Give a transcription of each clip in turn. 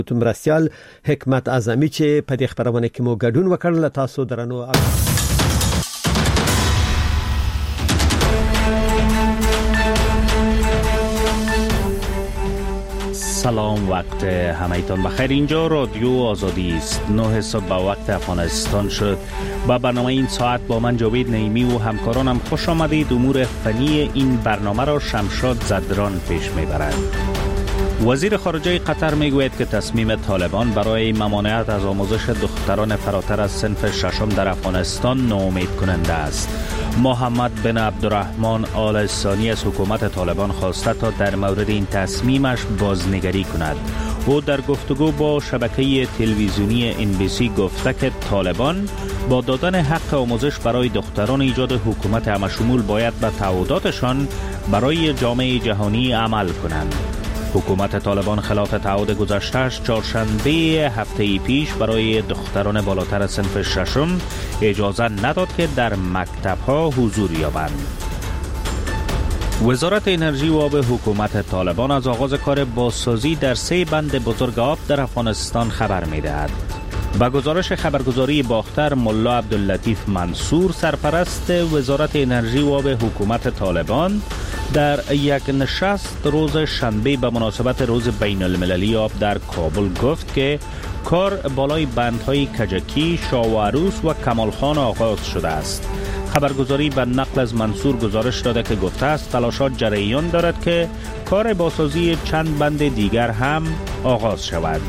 مرستیال حکمت اعظمی چې په دې خبرونه کې مو ګډون وکړل. تاسو درنو سلام، وقت همایتان بخیر. اینجا رادیو آزادی است. 9 صبح به وقت افغانستان شد. با برنامه این ساعت با من جاوید نعیمی و همکارانم خوش آمدید. امور فنی این برنامه را شمشاد زدران پیش میبرد. وزیر خارجه قطر میگوید که تصمیم طالبان برای ممانعت از آموزش دختران فراتر از صنف ششم در افغانستان ناامید کننده است. محمد بن عبدالرحمن آل ثانی از حکومت طالبان خواسته تا در مورد این تصمیمش بازنگری کند. او در گفتگو با شبکه تلویزیونی NBC گفته که طالبان با دادن حق آموزش برای دختران ایجاد حکومت همشمول باید به تعهداتشان برای جامعه جهانی عمل کنند. حکومت طالبان خلاف تعهد گذشته‌اش چهارشنبه هفته پیش برای دختران بالاتر از صنف ششم اجازه نداد که در مکتب‌ها حضور یابند. وزارت انرژی و آب حکومت طالبان از آغاز کار بازسازی در 3 بند بزرگ آب در افغانستان خبر می‌دهد. با گزارش خبرگزاری باختر، ملا عبداللطیف منصور سرپرست وزارت انرژی و آب حکومت طالبان در یک نشست روز شنبه به مناسبت روز بین المللی آب در کابل گفت که کار بالای بندهای کجکی، شاه و عروس و کمالخان آغاز شده است. خبرگزاری به نقل از منصور گزارش داده که گفته است تلاشات جریان دارد که کار بازسازی چند بند دیگر هم آغاز شود.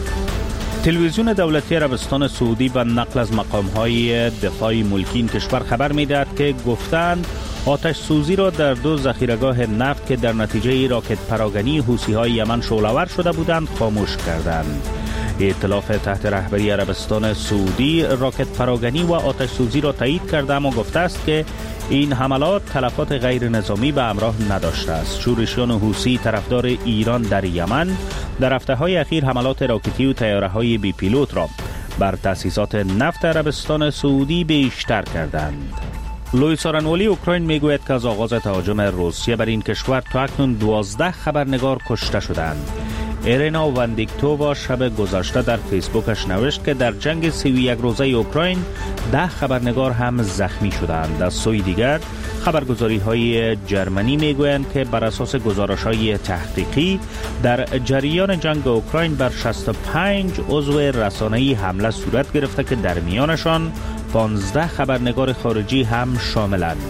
تلویزیون دولتی عربستان سعودی به نقل از مقام‌های دفاع ملکی این کشور خبر می‌دهد که گفتند آتش سوزی را در 2 ذخیره‌گاه نفت که در نتیجه راکت پراگنی حوثی‌های یمن شعله‌ور شده بودند خاموش کردند. ائتلاف تحت رهبری عربستان سعودی راکت پراگنی و آتش سوزی را تایید کرده اما گفته است که این حملات تلفات غیر نظامی به همراه نداشته است. شورشیان حوثی طرفدار ایران در یمن در هفته‌های اخیر حملات راکتی و طیاره‌های بی پیلوت را بر تأسیسات نفت عربستان سعودی بیشتر کردند. لوئیس آرنوالی اوکراین میگوید که از آغاز تهاجم روسیه بر این کشور تا اکنون 12 خبرنگار کشته شدند. ایرینا واندیکتووا شب گذشته در فیسبوکش نوشت که در جنگ 31 روزه اوکراین 10 خبرنگار هم زخمی شدند. از سوی دیگر خبرگزاری‌های جرمنی میگویند که بر اساس گزارش‌های تحقیقی در جریان جنگ اوکراین بر 65 عضو رسانه‌ای حمله صورت گرفته که در میانشان 15 خبرنگار خارجی هم شاملند.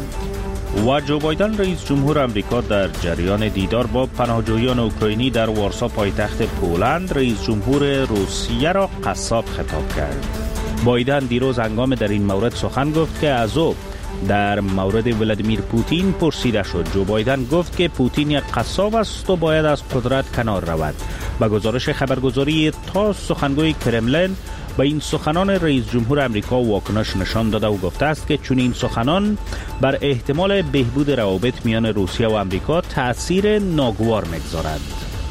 و جو بایدن رئیس جمهور آمریکا در جریان دیدار با پناهجویان اوکراینی در وارسا پایتخت پولند رئیس جمهور روسیه را قصاب خطاب کرد. بایدن دیروز هنگام در این مورد سخن گفت که از او در مورد ولادیمیر پوتین پرسیده شد. جو بایدن گفت که پوتین یک قصاب است و باید از قدرت کنار رود. با گزارش خبرگزاری تاس سخنگوی کرملین با این سخنان رئیس جمهور آمریکا واکنش نشان داده و گفته است که چون این سخنان بر احتمال بهبود روابط میان روسیه و آمریکا تأثیر ناگوار می‌گذارد.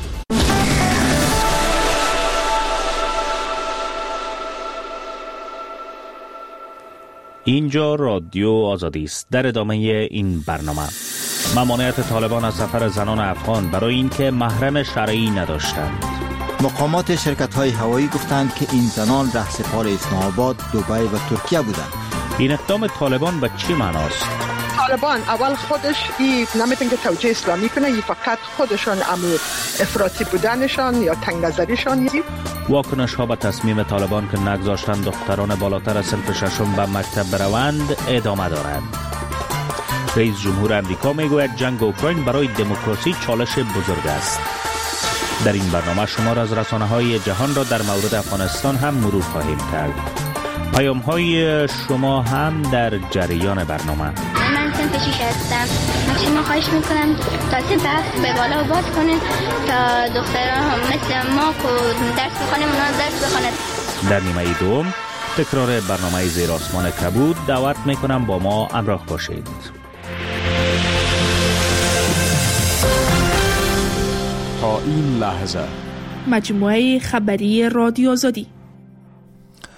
اینجا رادیو آزادی است. در ادامه این برنامه ممانعت طالبان از سفر زنان افغان برای اینکه محرم شرعی نداشتند. مقامات شرکت‌های هوایی گفتند که این زنان رهسپار اسلام آباد، دبی و ترکیه بودند. این اقدام طالبان به چی معناست؟ طالبان اول خودش نمیتونه که توجیه اسلامی کنه، فقط خودشان افراطی بودنشان یا تنگ نظریشان. واکنش ها به تصمیم طالبان که نگذاشتن دختران بالاتر از صنف ششم به مکتب بروند ادامه دارد. رئیس جمهور آمریکا میگوید جنگ اوکراین برای دموکراسی چالش بزرگ است. در این برنامه شمار از رسانه‌های جهان را در مورد افغانستان هم مرور خواهیم کرد. پیام‌های شما هم در جریان برنامه. من صنف 6 هستم. از شما خواهش می‌کنم تا بحث به بالا و باز کنید تا دختران هم مثل ما که درس بخونیم اونا درس بخونند. در نیمه دوم تکرار برنامه زیر آسمان کبود. دعوت می‌کنم با ما همراه باشید. تا این لحظه مجموعه خبری رادیو آزادی.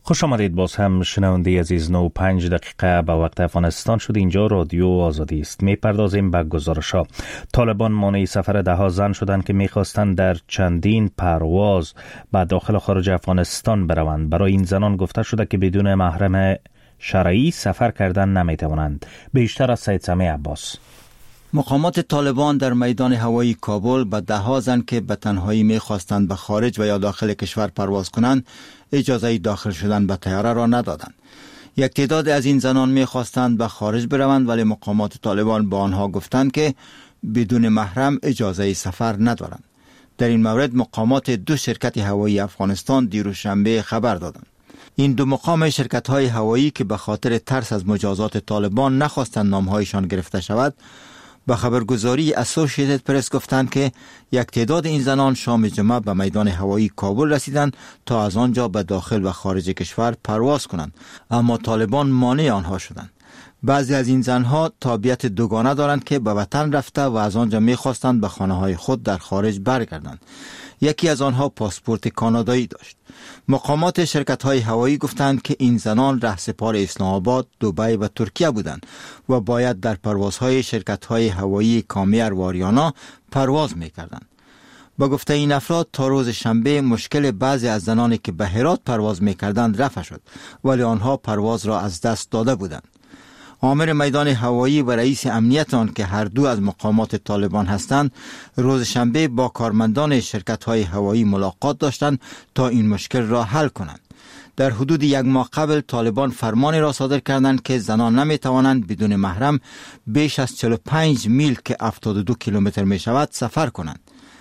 خوش آمدید. باز هم شنونده عزیز. 9:05 به وقت افغانستان شد. اینجا رادیو آزادی است. میپردازیم به گزارش‌ها. طالبان مانع سفر ده‌ها زن شدند که میخواستند در چندین پرواز به داخل و خارج افغانستان بروند. برای این زنان گفته شده که بدون محرم شرعی سفر کردن نمیتوانند. بیشتر از سید سمیع عباس. مقامات طالبان در میدان هوایی کابل به ده‌ها زن که به تنهایی می‌خواستند به خارج و یا داخل کشور پرواز کنند اجازه داخل شدن به طیاره را ندادند. یک تعداد از این زنان می‌خواستند به خارج بروند، ولی مقامات طالبان با آنها گفتند که بدون محرم اجازه سفر ندارند. در این مورد مقامات دو شرکت هوایی افغانستان دیروز شنبه خبر دادند. این دو مقام شرکت‌های هوایی که به خاطر ترس از مجازات طالبان نخواستند نام‌هایشان گرفته شود، به خبرگزاری اسوسییتد پرس گفتند که یک تعداد این زنان شام جمعه به میدان هوایی کابل رسیدند تا از آنجا به داخل و خارج کشور پرواز کنند، اما طالبان مانع آنها شدند. بعضی از این زنها تابعیت دوگانه دارند که به وطن رفته و از آنجا می‌خواستند به خانه‌های خود در خارج برگردند. یکی از آنها پاسپورت کانادایی داشت. مقامات شرکت‌های هوایی گفتند که این زنان رهسپار اسلام آباد، دبی و ترکیه بودند و باید در پروازهای شرکت‌های هوایی کامیر و آریانا پرواز می‌کردند. با گفته این افراد تا روز شنبه مشکل بعضی از زنانی که به هرات پرواز می‌کردند رفع شد، ولی آنها پرواز را از دست داده بودند. آمر میدان هوایی و رئیس امنیت آن که هر دو از مقامات طالبان هستند روز شنبه با کارمندان شرکت‌های هوایی ملاقات داشتند تا این مشکل را حل کنند. در حدود یک ماه قبل طالبان فرمانی را صادر کردند که زنان نمی‌توانند بدون محرم بیش از 45 میل که 72 کیلومتر می‌شود سفر کنند.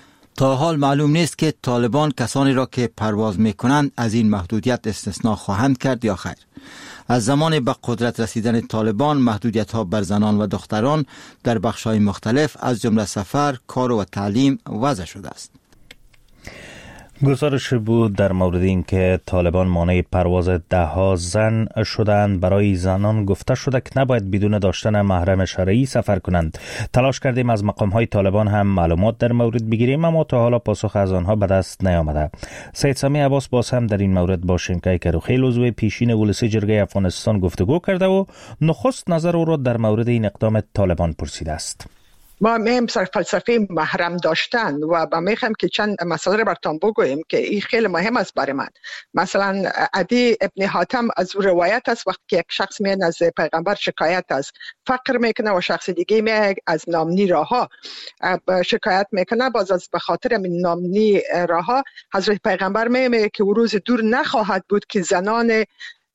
تا حال معلوم نیست که طالبان کسانی را که پرواز می‌کنند از این محدودیت استثناء خواهند کرد یا خیر. از زمان به قدرت رسیدن طالبان محدودیت‌ها بر زنان و دختران در بخش‌های مختلف از جمله سفر، کار و تعلیم وضع شده است. گزارش بود در مورد این که طالبان مانع پرواز ده‌ها زن شدند. برای زنان گفته شده که نباید بدون داشتن محرم شرعی سفر کنند. تلاش کردیم از مقام‌های طالبان هم معلومات در مورد بگیریم، اما تا حالا پاسخ از آنها به دست نیامده. سید سمیع عباس باز هم در این مورد با شنکای کروخیل عضو پیشین ولسی جرگه افغانستان گفتگو کرده و نخست نظر او را در مورد این اقدام طالبان پرسیده است. ما میم سر فلسفه محرم داشتن و با میخوام که چند مسئله رو براتون بگویم که این خیلی مهم است برای من. مثلا عدی ابن حاتم از روایت است وقتی که یک شخص میاد از پیغمبر شکایت از فقر میکنه و شخص دیگه میاد از نامنی راهها شکایت میکنه، باز از به خاطر من نامنی راهها حضرت پیغمبر میگه که روز دور نخواهد بود که زنان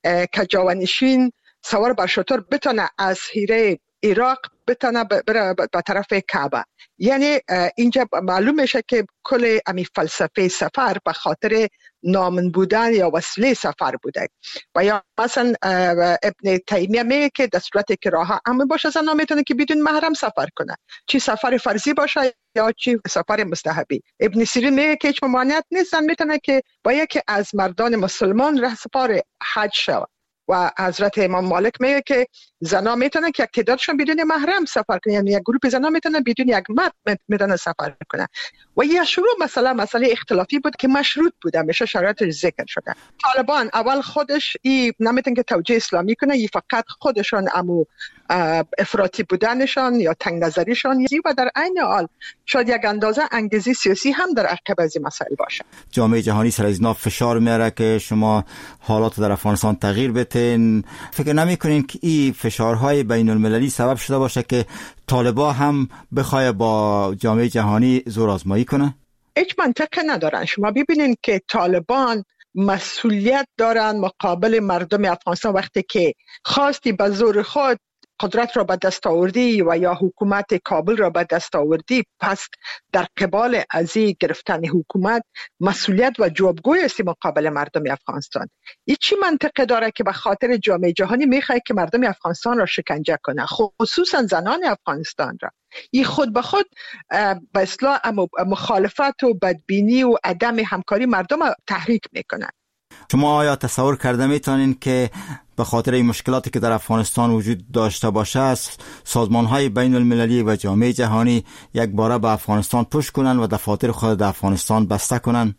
کجاونشین سوار بر شتر بتونه از هیره عراق بتونه به طرف کعبه. یعنی اینجا معلوم میشه که کل امی فلسفه سفر به خاطر نامن بودن یا وسیله سفر بوده. و یا مثلا ابن تیمیه میگه که در صورتی که راه امن باشه زن میتونه که بدون محرم سفر کنه، چی سفر فرضی باشه یا چی سفر مستحبی. ابن سیرین میگه که هیچ ممانعت نیست، زن میتونه که با یکی از مردان مسلمان رهسپار حج شود. و حضرت امام مالک میگه که زنا میتونن که یک تعدادشون بدون محرم سفر کنن، یعنی یک گروه زنا میتونن بدون یک مرد میتونن سفر کنن. و یه شروع مسئله اختلافی بود که مشروط بود، میشه شرایطش ذکر شده. طالبان اول خودش نمیتونن که توجیه اسلامی کنه، فقط خودشون امو افراطی بودنشان یا تنگ نظریشان و در عین حال شاید یک اندازه انگیزه سیاسی هم در عقب از این مسائل باشه. جامعه جهانی سر از اینا فشار میاره که شما حالات در افغانستان تغییر بدین. فکر نمی‌کنین که این فشارهای بین المللی سبب شده باشه که طالبان هم بخواد با جامعه جهانی زور آزمایی کنه؟ هیچ منطقی ندارن. شما ببینین که طالبان مسئولیت دارن مقابل مردم افغانستان وقتی که خواستی به زور خود قدرت را به دست آوردی و یا حکومت کابل را به دست آوردی، پس در قبال از این گرفتن حکومت مسئولیت و جوابگوی است مقابل مردم افغانستان. این چی منطقه داره که به خاطر جامعه جهانی میخواد که مردم افغانستان را شکنجه کنه، خصوصا زنان افغانستان را؟ این خود به خود به اصطلاح مخالفت و بدبینی و عدم همکاری مردم تحریک میکنه. شما آیا تصور کرده میتونین که به خاطر این مشکلاتی که در افغانستان وجود داشته باشه سازمان‌های بین المللی و جامعه جهانی یک باره به افغانستان پشت کنن و دفاتر خود در افغانستان بسته کنن؟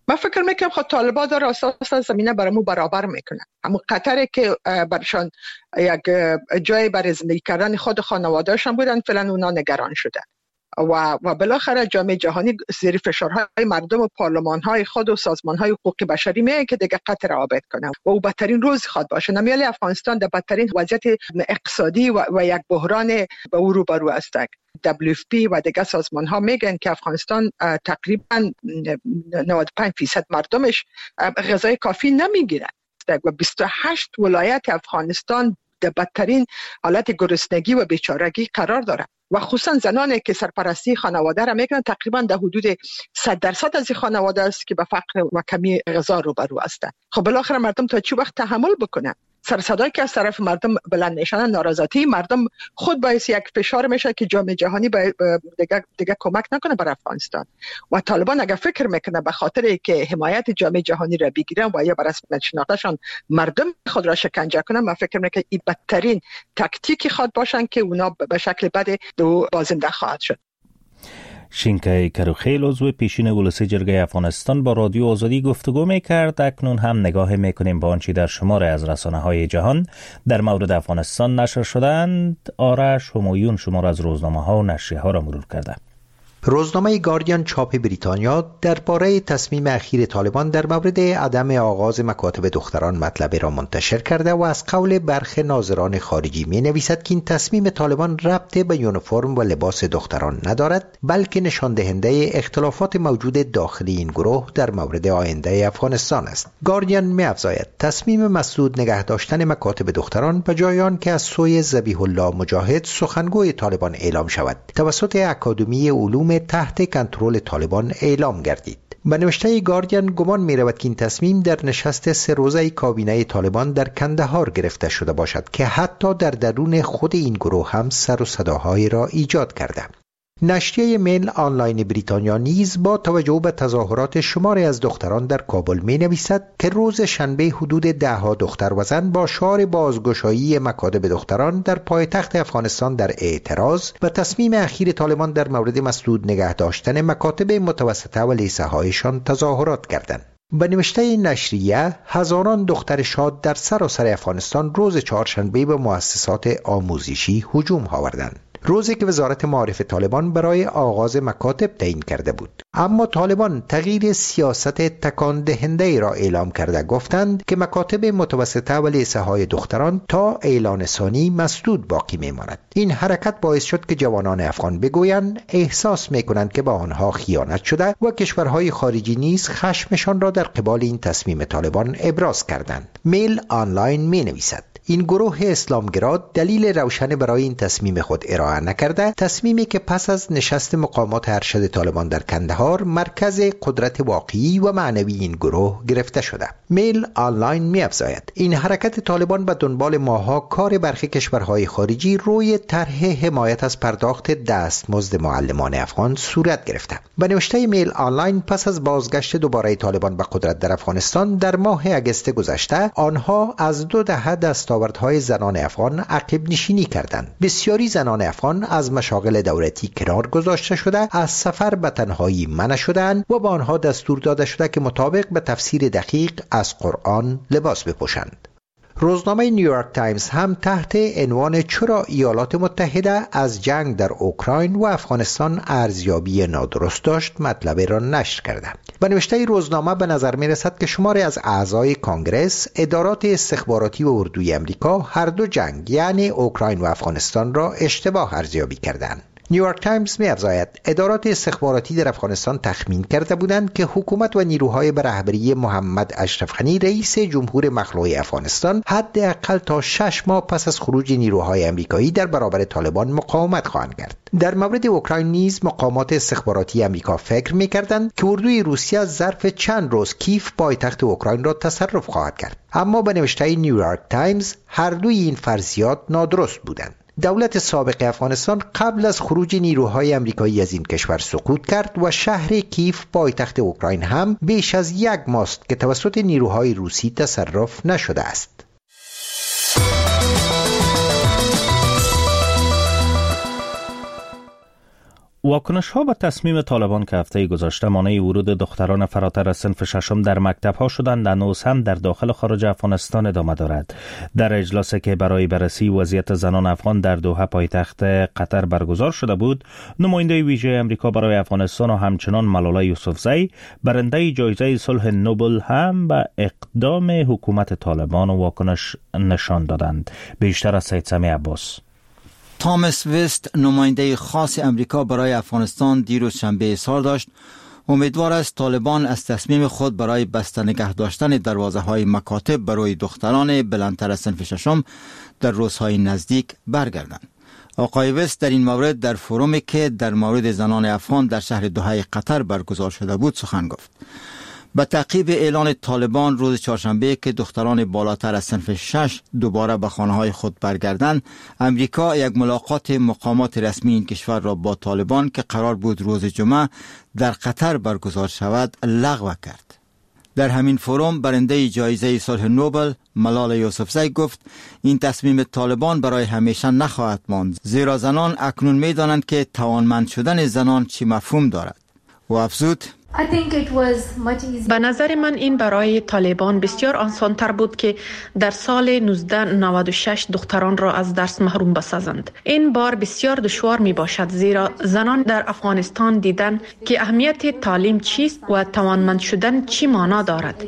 من فکر میکنم خود طالبان داره اساس زمینه برامو برابر میکنه. همون قطره که برشان یک جای برای زندگی کردن خود خانواده‌شان بودن، فعلا اونا نگران شدن و بالاخره جامعه جهانی زیر فشارهای مردم و پارلمان‌های خود و سازمان‌های حقوق بشری میگه که دیگه قطع رعایت کنه و او بدترین روز خواد باشه. نمیالی افغانستان در بدترین وضعیت اقتصادی و یک بحران به او روبرو است. WFP و دیگه سازمان‌ها میگن که افغانستان تقریباً 95% مردمش غذای کافی نمیگیرن و 28 ولایت افغانستان در بدترین حالت گرسنگی و بیچارگی قرار داره و خصوصا زنانی که سرپرستی خانواده را میکنن تقریبا در حدود 100% از خانواده است که به فقر و کمی غذا روبرو هستند. خب بالاخره مردم تا چه وقت تحمل بکنن؟ سر صدایی که از طرف مردم بلند میشن، ناراضی مردم خود باعث یک فشار میشه که جامعه جهانی دیگه کمک نکنه بر افغانستان. و طالبان اگر فکر میکنه به خاطر که حمایت جامعه جهانی را بگیرن و یا بر اساس شناختشان مردم خود را شکنجه کنن، من فکر میکنم این بدترین تاکتیکی خواد باشن که اونا به شکل بد دو بازنده خواهد شد. شینکای کروخیل عضو پیشین ولسی جرگه افغانستان با رادیو آزادی گفتگو میکرد. اکنون هم نگاه میکنیم به آنچه در شماره از رسانه‌های جهان در مورد افغانستان نشر شدند. آرش همایون شماره از روزنامه‌ها و نشریه‌ها را مرور کرده. روزنامه گاردین چاپ بریتانیا درباره تصمیم اخیر طالبان در مورد عدم آغاز مکاتب دختران مطلبی را منتشر کرده و از قول برخی ناظران خارجی می نویسد که این تصمیم طالبان ربط به یونیفرم و لباس دختران ندارد، بلکه نشان دهنده اختلافات موجود داخل این گروه در مورد آینده افغانستان است. گاردین می افزاید تصمیم مسدود نگه داشتن مکاتب دختران به جای آن که از سوی ذبیح الله مجاهد سخنگوی طالبان اعلام شود توسط اکادمی علوم تحت کنترل طالبان اعلام گردید. به نوشته گاردین گمان می رود که این تصمیم در نشست 3 روزه کابینه طالبان در کندهار گرفته شده باشد که حتی در درون خود این گروه هم سر و صداهایی را ایجاد کرده. نشریه میل آنلاین بریتانیا نیز با توجه به تظاهرات شماری از دختران در کابل می نویسد که روز شنبه حدود 10 دختر و زن با شعار بازگشایی مکاتب دختران در پایتخت افغانستان در اعتراض به تصمیم اخیر طالبان در مورد مسدود نگه داشتن مکاتب متوسطه و لیسه هایشان تظاهرات کردند. به نوشته نشریه هزاران دختر شاد در سراسر افغانستان روز چهارشنبه به مؤسسات آموزشی هجوم آوردند، روزی که وزارت معارف طالبان برای آغاز مکاتب تعیین کرده بود. اما طالبان تغییر سیاست تکان دهنده را اعلام کرده، گفتند که مکاتب متوسطه و لیسه های دختران تا اعلان ثانی مسدود باقی میماند. این حرکت باعث شد که جوانان افغان بگویند احساس میکنند که با آنها خیانت شده و کشورهای خارجی نیز خشمشان را در قبال این تصمیم طالبان ابراز کردند. میل آنلاین می نویسد این گروه اسلامگرا دلیل روشن برای این تصمیم خود ارائه نکرده، تصمیمی که پس از نشست مقامات ارشد طالبان در کندهار مرکز قدرت واقعی و معنوی این گروه گرفته شده. میل آنلاین می‌افزاید این حرکت طالبان به دنبال ماها کار برخی کشورهای خارجی روی طرح حمایت از پرداخت دستمزد معلمان افغان صورت گرفته. به نوشته میل آنلاین پس از بازگشت دوباره طالبان به قدرت در افغانستان در ماه اگست گذشته، آنها از 2 دهه دستاوردهای زنان افغان عقب نشینی کردند. بسیاری زنان افغان از مشاغل دولتی کنار گذاشته شده، از سفر به تنهایی منع شدند و به آنها دستور داده شده که مطابق به تفسیر دقیق از قرآن لباس بپوشند. روزنامه نیویورک تایمز هم تحت عنوان چرا ایالات متحده از جنگ در اوکراین و افغانستان ارزیابی نادرست داشت مطلبی را نشر کرده. به نوشته روزنامه به نظر می رسد که شماری از اعضای کانگرس، ادارات استخباراتی و اردوی امریکا هر دو جنگ یعنی اوکراین و افغانستان را اشتباه ارزیابی کردند. نیویورک تایمز می‌افزاید ادارات استخباراتی در افغانستان تخمین کرده بودند که حکومت و نیروهای به رهبری محمد اشرف غنی رئیس جمهور مخلوع افغانستان حداقل تا 6 ماه پس از خروج نیروهای آمریکایی در برابر طالبان مقاومت خواهند کرد. در مورد اوکراین نیز مقامات استخباراتی آمریکا فکر می‌کردند که اردوی روسیه ظرف چند روز کیف پایتخت اوکراین را تصرف خواهد کرد. اما به نوشته نیویورک تایمز هر دوی این فرضیات نادرست بودند. دولت سابق افغانستان قبل از خروج نیروهای آمریکایی از این کشور سقوط کرد و شهر کیف پایتخت اوکراین هم بیش از 1 ماه است که توسط نیروهای روسی تصرف نشده است. واکنش ها به تصمیم طالبان که هفته گذشته مانع ورود دختران فراتر از صنف ششم در مکتب ها شدند هنوز هم در داخل و خارج افغانستان ادامه دارد. در اجلاسی که برای بررسی وضعیت زنان افغان در دوحه پایتخت قطر برگزار شده بود، نماینده ویژه امریکا برای افغانستان و همچنان ملاله یوسفزئی برنده جایزه صلح نوبل هم به اقدام حکومت طالبان و واکنش نشان دادند. بیشتر از سید سمیع عباس. تامس وست نماینده خاص امریکا برای افغانستان دیروز شنبه اظهار داشت امیدوار است طالبان از تصمیم خود برای بسته نگه داشتن دروازه‌های مکاتب برای دختران بلندتر از صنف ششم در روزهای نزدیک برگردند. آقای وست در این مورد در فرومی که در مورد زنان افغان در شهر دوحه قطر برگزار شده بود سخن گفت. به تعقیب اعلان طالبان روز چهارشنبه که دختران بالاتر از صنف 6 دوباره به خانه‌های خود برگردند، امریکا یک ملاقات مقامات رسمی این کشور را با طالبان که قرار بود روز جمعه در قطر برگزار شود لغو کرد. در همین فروم برنده جایزه صلح نوبل ملاله یوسفزئی گفت این تصمیم طالبان برای همیشه نخواهد ماند، زیرا زنان اکنون می‌دانند که توانمند شدن زنان چی مفهوم دارد. و افزود به نظر من این برای طالبان بسیار آسان‌تر بود که در سال 1996 دختران را از درس محروم بسازند. این بار بسیار دشوار می باشد زیرا زنان در افغانستان دیدن که اهمیت تعلیم چیست و توانمند شدن چی معنا دارد.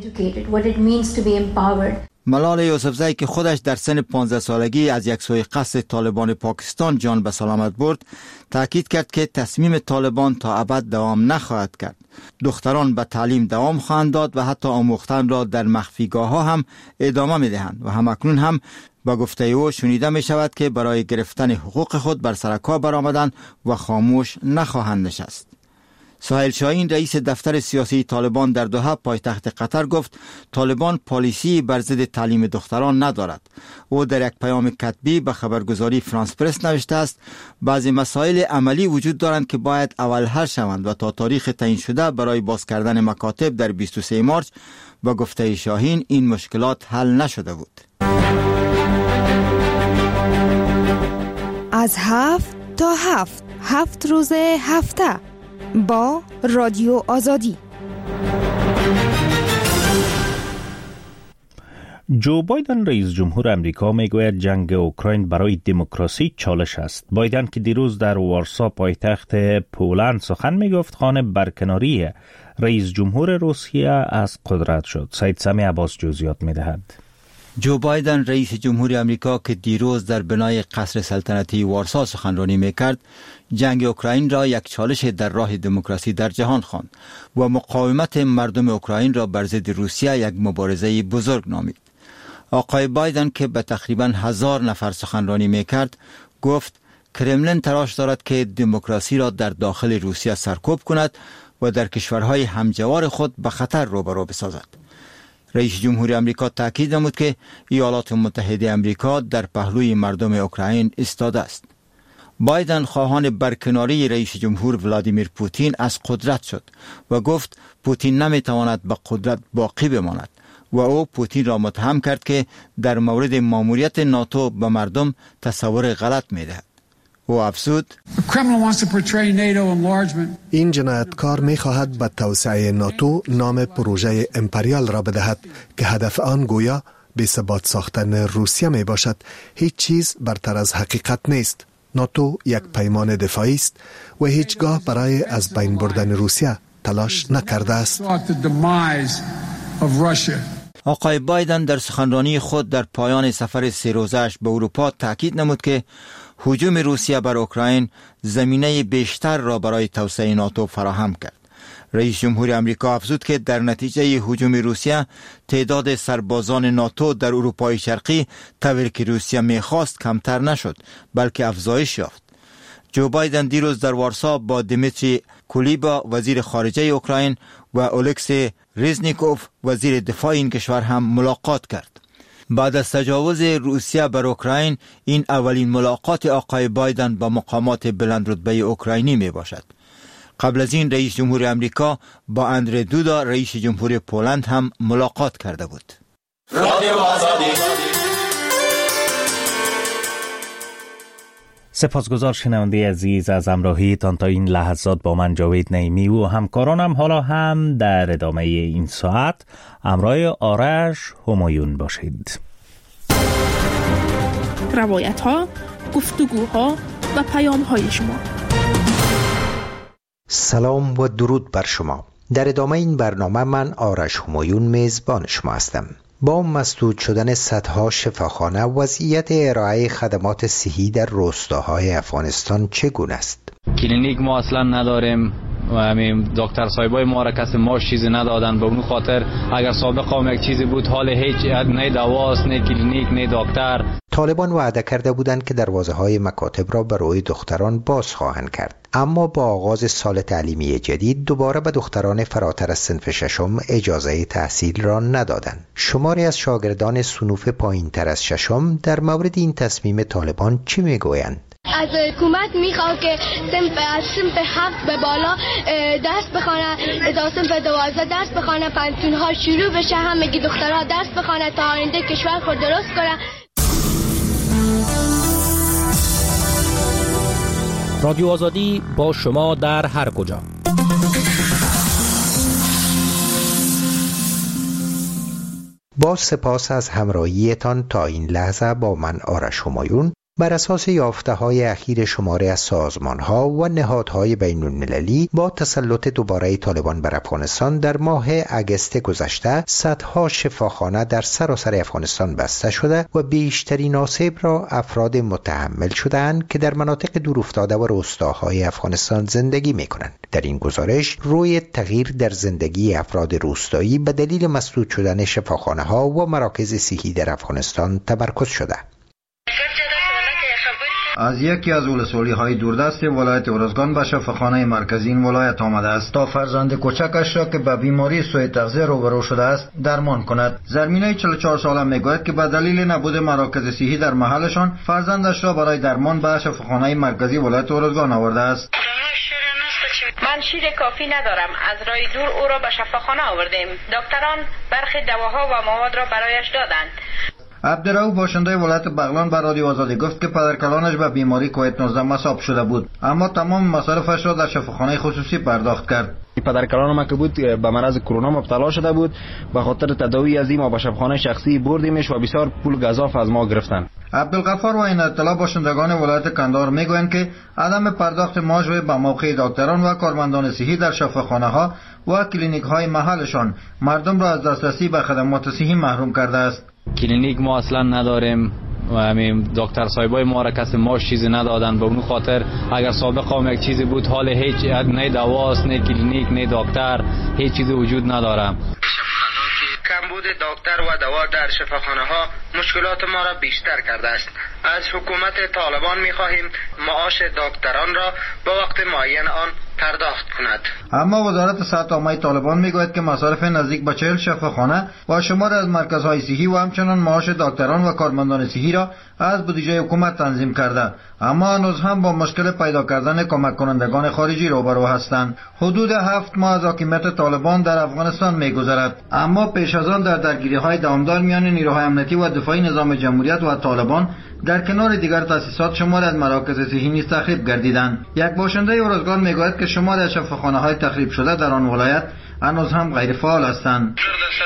ملاله یوسفزئی که خودش در سن 15 سالگی از یک سوی قصد طالبان پاکستان جان به سلامت برد، تاکید کرد که تصمیم طالبان تا ابد دوام نخواهد کرد. دختران به تعلیم دوام خواهند داد و حتی آموختن را در مخفیگاه ها هم ادامه می دهند و همکنون هم با گفته او شنیده می شود که برای گرفتن حقوق خود بر سر کار برآمدند و خاموش نخواهند نشست. سهیل شاهین رئیس دفتر سیاسی طالبان در دوحه پایتخت قطر گفت طالبان پالیسی بر ضد تعلیم دختران ندارد. او در یک پیام کتبی به خبرگزاری فرانس پرس نوشته است بعضی مسائل عملی وجود دارند که باید اول حل شوند و تا تاریخ تعیین شده برای باز کردن مکاتب در 23 مارس با گفته شاهین این مشکلات حل نشده بود. از 7 تا 7 روز هفته با رادیو آزادی. جو بایدن رئیس جمهور امریکا میگوید جنگ اوکراین برای دموکراسی چالش است. بایدن که دیروز در وارسا پایتخت پولند سخن میگفت خانه برکناری رئیس جمهور روسیه از قدرت شد. سید سمیع عباس جزئیات میدهد. جو بایدن رئیس جمهور امریکا که دیروز در بنای قصر سلطنتی وارسا سخنرانی میکرد، جنگ اوکراین را یک چالش در راه دموکراسی در جهان خواند و مقاومت مردم اوکراین را بر ضد روسیه یک مبارزه بزرگ نامید. آقای بایدن که به تقریباً 1000 نفر سخنرانی میکرد، گفت کرملین تلاش دارد که دموکراسی را در داخل روسیه سرکوب کند و در کشورهای همجوار خود به خطر روبرو بسازد. رئیس جمهور امریکا تاکید نمود که ایالات متحده امریکا در پهلوی مردم اوکراین ایستاده است. بایدن خواهان برکناری رئیس جمهور ولادیمیر پوتین از قدرت شد و گفت پوتین نمیتواند به قدرت باقی بماند و او پوتین را متهم کرد که در مورد ماموریت ناتو به مردم تصور غلط میدهد. و افزود این جنایتکار می‌خواهد به توسعه ناتو نام پروژه امپریال را بدهد که هدف آن گویا بی‌ثبات ساختن روسیه می باشد. هیچ چیز برتر از حقیقت نیست. ناتو یک پیمان دفاعی است و هیچگاه برای از بین بردن روسیه تلاش نکرده است. آقای بایدن در سخنرانی خود در پایان سفر 3 روزه‌اش به اروپا تاکید نمود که هجوم روسیه بر اوکراین زمینه بیشتر را برای توسعه ناتو فراهم کرد. رئیس جمهور امریکا افزود که در نتیجه هجوم روسیه تعداد سربازان ناتو در اروپای شرقی طوری که روسیه می‌خواست کمتر نشد بلکه افزایش یافت. جو بایدن دیروز در وارسا با دیمیتری کولیبا وزیر خارجه اوکراین و اولکسی ریزنیکوف وزیر دفاع این کشور هم ملاقات کرد. بعد از تجاوز روسیه بر اوکراین این اولین ملاقات آقای بایدن با مقامات بلند رتبه اوکراینی می باشد. قبل از این رئیس جمهور امریکا با اندری دودا رئیس جمهور پولند هم ملاقات کرده بود. سپاسگزار شنونده عزیز از همراهیتان تا این لحظات. با من جاوید نعیمی و همکارانم حالا هم در ادامه این ساعت همراه آرش همایون باشید. روایت ها، گفتگوها و پیام های شما. سلام و درود بر شما. در ادامه این برنامه من آرش همایون میزبان شما هستم. با مسدود شدن صدها شفاخانه وضعیت ارائه خدمات صحی در روستاهای افغانستان چگونه است؟ کلینیک ما اصلا نداریم و همین دکتر صاحبای ما را کسی ماش چیزی ندادن. به اون خاطر اگر سابقا هم یک چیزی بود حال هیچ نه دواست نه کلینیک نه دکتر. طالبان وعده کرده بودند که دروازه‌های مکاتب را برای دختران باز خواهند کرد، اما با آغاز سال تعلیمی جدید دوباره به دختران فراتر از صنف ششم اجازه تحصیل را ندادند. شماری از شاگردان صنوف پایین‌تر از ششم در مورد این تصمیم طالبان چی میگویند؟ از حکومت میخواد که از صنف 7 به بالا درس بخونه، تا صنف 12 درس بخونه، پنتونها شروع بشه، همگی دخترها درس بخونه تا آینده کشور خود درست کنه. رادیو آزادی با شما در هر کجا. با سپاس از همراهیتان تا این لحظه با من آرش همایون بر اساس یافته‌های اخیر شماری از سازمان‌ها و نهادهای بین‌المللی با تسلط دوباره طالبان بر افغانستان در ماه اگست گذشته صدها شفاخانه در سراسر افغانستان بسته شده و بیشترین آسیب را افراد متحمل شده‌اند که در مناطق دورافتاده و روستاهای افغانستان زندگی می‌کنند. در این گزارش روی تغییر در زندگی افراد روستایی به دلیل مسدود شدن شفاخانه‌ها و مراکز صحی در افغانستان تمرکز شده. از یکی از ولسوالی‌های دوردست ولایت ارزگان به شفاخانه مرکزی این ولایت آمده است تا فرزند کوچکش را که به بیماری سوء تغذیه روبرو شده است درمان کند. زرمینه 44 ساله میگوید که به دلیل نبود مراکز صحی در محلشان فرزندش را برای درمان به شفاخانه مرکزی ولایت ارزگان آورده است. من شیر کافی ندارم. از راه دور او را به شفاخانه آوردیم. دکتران برخی دواها و مواد را برایش دادند. عبدالرؤوف باشنده ولایت بغلان بر رادیو آزادی گفت که پدرکلانش به بیماری کووید 19 مصاب شده بود، اما تمام مصارفش را در شفاخانه خصوصی پرداخت کرد. پدرکلان ما که بود به مرض کرونا مبتلا شده بود، به خاطر تداوی از این ما به شفاخانه شخصی بردیمش و بسیار پول گزاف از ما گرفتن. عبدالغفار و این اطلاع باشندگان ولایت کندهار میگویند که عدم پرداخت ماژ به موقع دکتران و کارمندان صحی در شفاخانه ها و کلینیک های محلشان مردم را از دسترسی به خدمات صحی محروم کرده است. کلینیک ما اصلا نداریم و همین دکتر صاحبای ما را کسی ماش چیزی ندادن. به اون خاطر اگر سابقا هم یک چیزی بود حال هیچ نه دواست نه کلینیک نه دکتر هیچ چیزی وجود نداره. کمبود دکتر و دوا در شفاخانه ها مشکلات ما را بیشتر کرده است. از حکومت طالبان می‌خواهیم معاش دکتران را با وقت معین آن پرداخت کند. اما وزارت صحت عامه طالبان میگوید که مصارف نزدیک به 40 شفاخانه و شمار از مرکزهای صحی و همچنان معاش دکتران و کارمندان صحی را از بودجه حکومت تنظیم کرده، اما هنوز هم با مشکل پیدا کردن کمک کنندگان خارجی روبرو هستند. حدود 7 ماه از حاکمیت طالبان در افغانستان میگذرد، اما پیش از آن در درگیری‌های دوامدار میان نیروهای امنیتی و دفاعی نظام جمهوریت و طالبان در کنار دیگر تأسیسات شمار از مراکز صحی نیز تخریب گردیدند. یک باشنده ارزگان میگوید که شمار از شفاخانه‌های تخریب شده در آن ولایت هنوز هم غیر فعال هستند.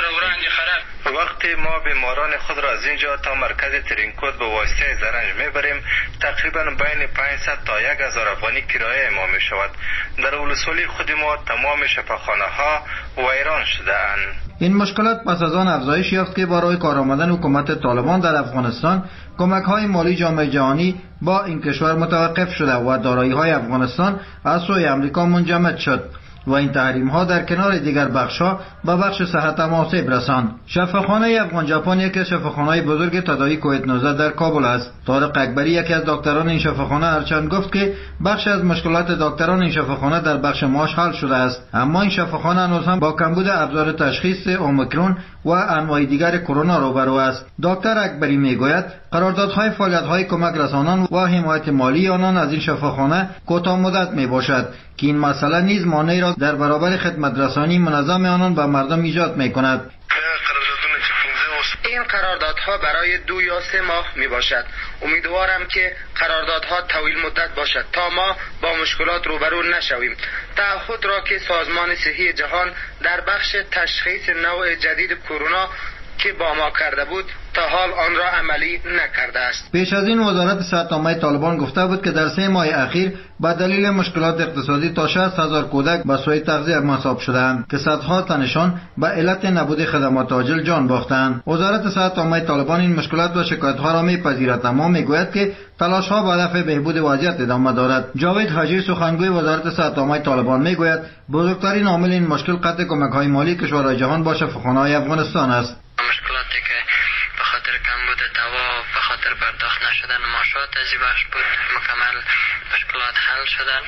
وقتی ما بیماران خود را از اینجا تا مرکز ترینکوت به واسطه زرنج میبریم تقریبا بین 500 تا 1000 افغانی کرایه ما می شود. در ولسوالی خود ما تمام شفاخانه ها ویران شده اند. این مشکلات پس از آن افزایش یافت که برای کار آمدن حکومت طالبان در افغانستان کمک های مالی جامعه جهانی با این کشور متوقف شده و دارایی های افغانستان از سوی امریکا منجمد شد و این تحریم ها در کنار دیگر بخش ها به بخش صحت هم آسیب رساند. شفاخانه افغان ژاپن یکی از شفاخانه‌های بزرگ تداوی کووید 19 در کابل است. طارق اکبری یکی از دکتران این شفاخانه هرچند گفت که بخش از مشکلات دکتران این شفاخانه در بخش معاش حل شده است، اما این شفاخانه هنوز هم با کمبود ابزار تشخیص اومیکرون و انواع دیگر کرونا روبرو است. دکتر اکبری میگوید قراردادهای فعالیت‌های کمک رسانان و حمایت مالی آنان از این شفاخانه کوتاه مدت میباشد که این مسئله نیز مانعی را در برابر خدمت رسانی منظم آنان به مردم ایجاد میکند. این قراردادها برای 2 یا 3 ماه می باشد. امیدوارم که قراردادها طویل مدت باشد تا ما با مشکلات روبرو نشویم. تعهد را که سازمان صحی جهان در بخش تشخیص نوع جدید کرونا که با ما کرده بود تا حال آن را عملی نکرده است. پیش از این وزارت صحت عامه طالبان گفته بود که در 3 ماه اخیر با دلیل مشکلات اقتصادی تا 60,000 کودک به سوی تغذیه مصاب شدند که صدها تنشان به علت نبود خدمات عاجل جان باختند. وزارت صحت عامه طالبان این مشکلات و شکایت‌ها را می‌پذیرد، اما می‌گوید که تلاش‌ها به هدف بهبود وضعیت ادامه دارد. جاوید حاجی سخنگوی وزارت صحت عامه طالبان می‌گوید بزرگترین عامل این مشکل قطع کمک‌های مالی کشورهای جهان با شفاخانه‌های افغانستان است. مشکلاتی که به خاطر کمبود دوا به خاطر پرداخت نشدن معاشات از این بخش بود مکمل مشکلات حل شدن.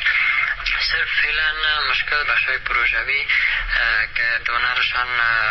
صرف فعلا مشکل بخشای پروژوی که دونرشان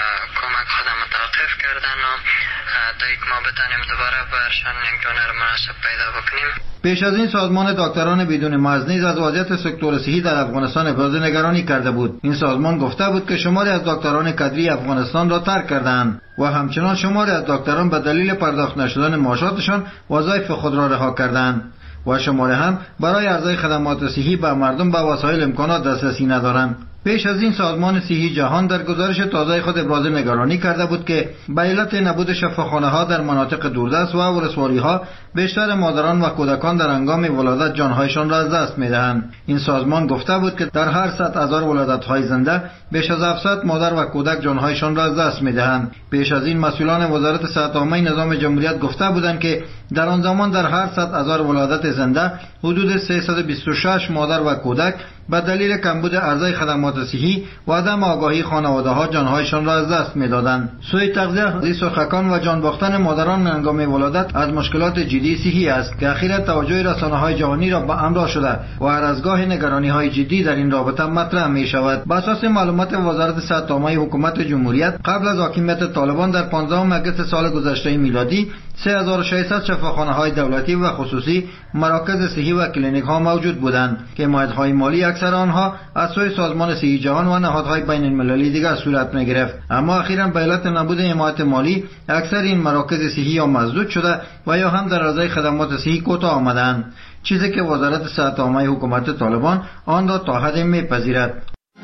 کمک خودم متوقف کردن و تا یک ما بتانیم دوباره برشان یک دونر مناسب پیدا بکنیم. پیش از این سازمان دکتران بدون مرز نیز از وضعیت سکتور صحی در افغانستان ابراز نگرانی کرده بود. این سازمان گفته بود که شماری از دکتران کادری افغانستان را ترک کردند و همچنان شماری از دکتران به دلیل پرداخت نشدن معاشاتشان وظایف خود را رها کردند و شماری هم برای عرضه خدمات صحی به مردم به وسایل امکانات دسترسی ندارند. پیش از این سازمان صحی جهان در گزارش تازه خود ابراز نگرانی کرده بود که به علت نبود شفاخانه‌ها در مناطق دوردست و ولسوالی‌ها بیشتر مادران و کودکان در هنگام ولادت جانهایشان را از دست می‌دهند. این سازمان گفته بود که در هر 100,000 ولادت‌های زنده بیش از 700 مادر و کودک جانهایشان را از دست می‌دهند. پیش از این مسئولان وزارت صحت عامه نظام جمهوریت گفته بودند که در آن زمان در هر 100,000 ولادت زنده حدود 326 مادر و کودک به دلیل کمبود عرضه خدمات صحی و عدم آگاهی خانواده‌ها جانهایشان را از دست می‌دادند. سوء تغذیه، سرخکان و جان باختن مادران هنگام ولادت از مشکلات جدی صحی است که اخیراً توجه رسانه‌های جهانی را به امر شده و هر از گاه نگرانی‌های جدی در این رابطه مطرح می‌شود. بر اساس معلومات وزارت صحت عامه حکومت جمهوریت قبل از حاکمیت طالبان در 15 اگست سال گذشته میلادی 3600 شفاخانه‌های دولتی و خصوصی، مراکز صحی و کلینیک‌ها موجود بودند که حمایت‌های مالی اکثر آنها از سوی سازمان صحی جهان و نهادهای بین‌المللی دیگر صورت می‌گرفت. اما اخیراً به علت نبود حمایت مالی اکثر این مراکز صحی یا مسدود شده و یا هم در عرضه خدمات صحی کوتاه آمدند، چیزی که وزارت صحت عامه حکومت طالبان آن را تا حدی می‌پذیرد.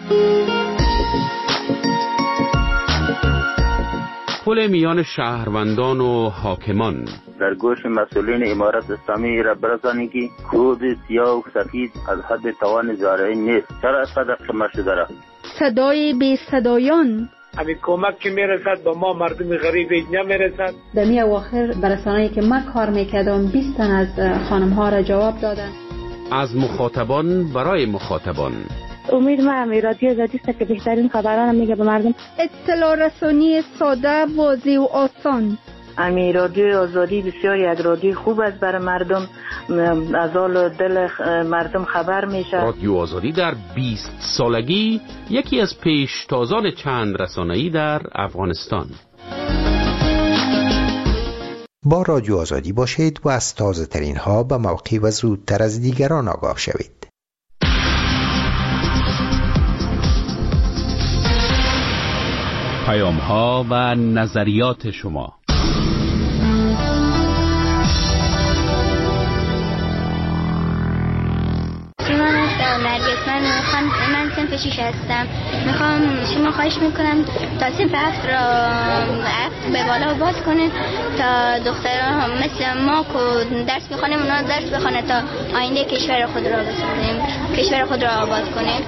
پل میان شهروندان و حاکمان در گوش مسئولین امارت اسلامی را برسانید که کود سیاه و سفید از حد توان زارعی نیست. چرا صدق شما شده را صدای بی صدایان همین کمک که میرسد با ما مردم غریب نمیرسد. در می اواخر برسانه‌ای که من کار میکردم 20 تن از خانم ها را جواب دادن. از مخاطبان برای مخاطبان. امید ما رادیو آزادی است که بهترین خبران میگه به مردم. اطلاع رسانی ساده، واضح و آسان. امی رادیو آزادی بسیار یک رادیو خوب است برای مردم، از حال دل مردم خبر میشه. رادیو آزادی در 20 سالگی یکی از پیشتازان چند رسانه‌ای در افغانستان. با رادیو آزادی باشید و از تازه ترین ها به موقع و زودتر از دیگران آگاه شوید. پیام ها و نظریات شما. من صنف 6 هستم. شما خواهش میکنم تا صنف 7 به بالا باز کنید تا دختران مثل ما که درس میخوانیم اونا درس بخوانه تا آینده کشور خود را بسازیم، کشور خود را آباد کنیم.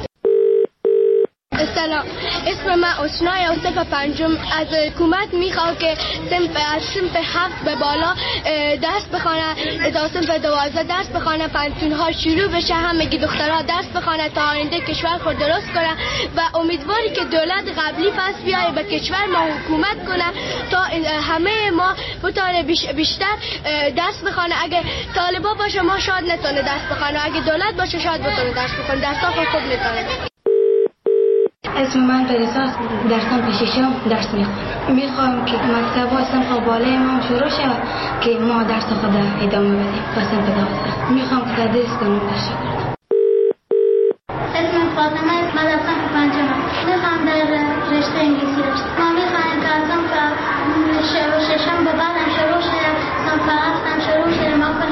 سلام، اسم من اسنای و صنف 5 از حکومت میخوام که از صنف 7 به بالا درس بخوانه تا صنف 12 درس بخوانه، پنتون‌ها شروع بشه، همگی دخترها درس بخوانه تا آینده کشور خود درست کنه و امیدواری که دولت قبلی پس بیایه به کشور ما حکومت کنه تا همه ما بتونه بیشتر درس بخوانه. اگه طالبا باشه ما شاید نتونه درس بخوانه، اگه دولت باشه شاید بتونه درس بخوانه، درس‌ها خوب نتونه. اسم من پریساست، در صنف 6 درس میخوام که مکتب‌ها صنف بالای ما شروع شود که ما درس خود ادامه بدیم و صنف 12 میخوام که تدریس کنم. تشکر. اسم فاطمه است، من در صنف 5 میخوام در رشته انگلیسی رشته. ما میخوایم که از صنف 6 به بعدم شروع شه، صنف 7 هم شروع شه، ما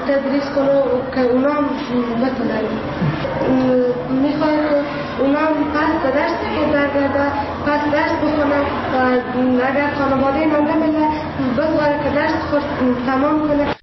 تدریس کنه که اونا هم بتونن. میخوای که اونا هم پس به درس که برگرده پس درس بکنن و اگر خانواده من نمیده بذاره که درس خود تمام کنه.